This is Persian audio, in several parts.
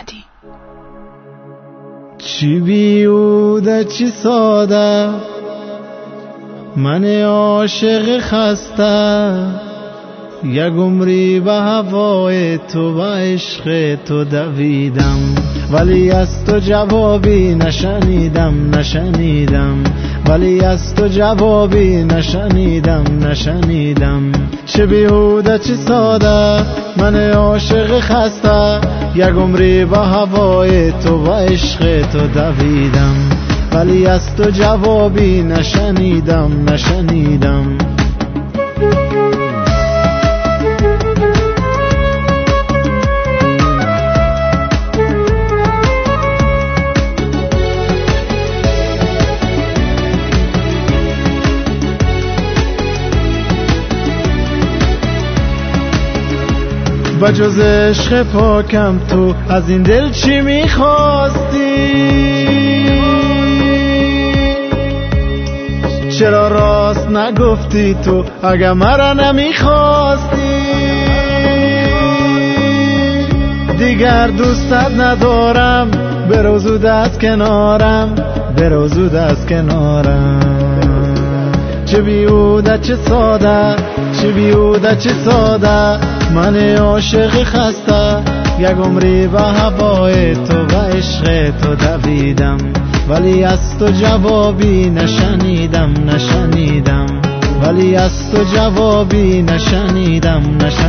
آزادی. چی بیوده چی ساده، من عاشق خسته، یک عمری به هوای تو و عشق تو دویدم، ولی از تو جوابی نشنیدم، ولی از تو جوابی نشنیدم. چه بیهوده چه ساده، من عاشق خسته، یک عمری به هوای تو و عشق تو دویدم، ولی از تو جوابی نشنیدم. بجز عشق پاکم تو از این دل چی میخواستی؟ چرا راست نگفتی تو اگه مرا نمیخواستی؟ دیگر دوستت ندارم، برو زود از کنارم. چه بیهوده چه ساده، من عاشق خسته، یک عمری به هوای تو و عشق تو دویدم، ولی از تو جوابی نشنیدم. ولی از تو جوابی نشنیدم.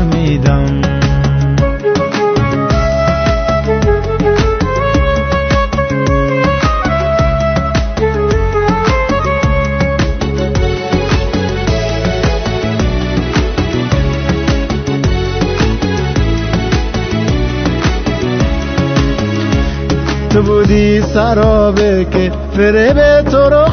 تو بودی سرابه که فریب تو رو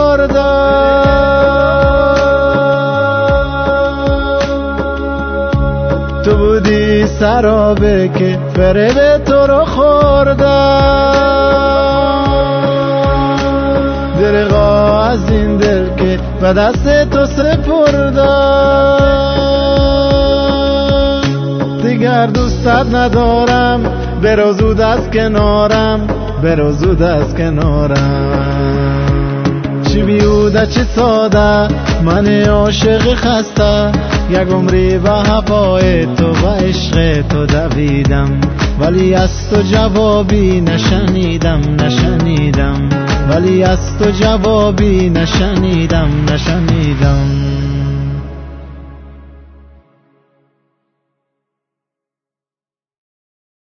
خوردم، تو بودی سرابه که فریب تو رو خوردم، درغا از این دل که به دست تو سپردم، دیگر دوستت ندارم، برو زود از کنارم. چی بیهوده چی ساده، من عاشق خسته، یک عمری به هوای تو و عشق تو دویدم، ولی از تو جوابی نشنیدم. ولی از تو جوابی نشنیدم.